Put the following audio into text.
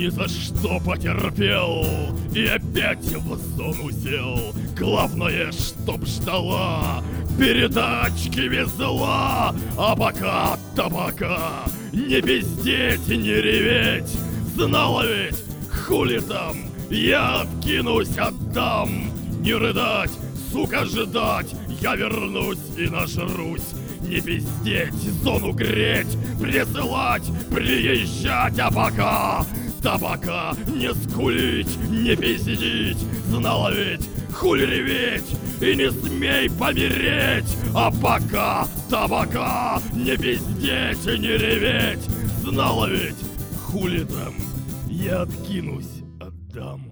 ни за что потерпел и опять в зону сел. Главное, чтоб ждала, передачки везла. А пока табака, не пиздеть, не реветь. Знала ведь, хули там, я откинусь, отдам. Не рыдать, сука, ждать, я вернусь и нажрусь. Не пиздеть, зону греть, присылать, приезжать, а пока табака не скулить, не пиздить. Знала ведь, хули реветь, и не смей помереть. А пока табака не пиздеть и не реветь. Знала ведь, хули там, я откинусь, отдам.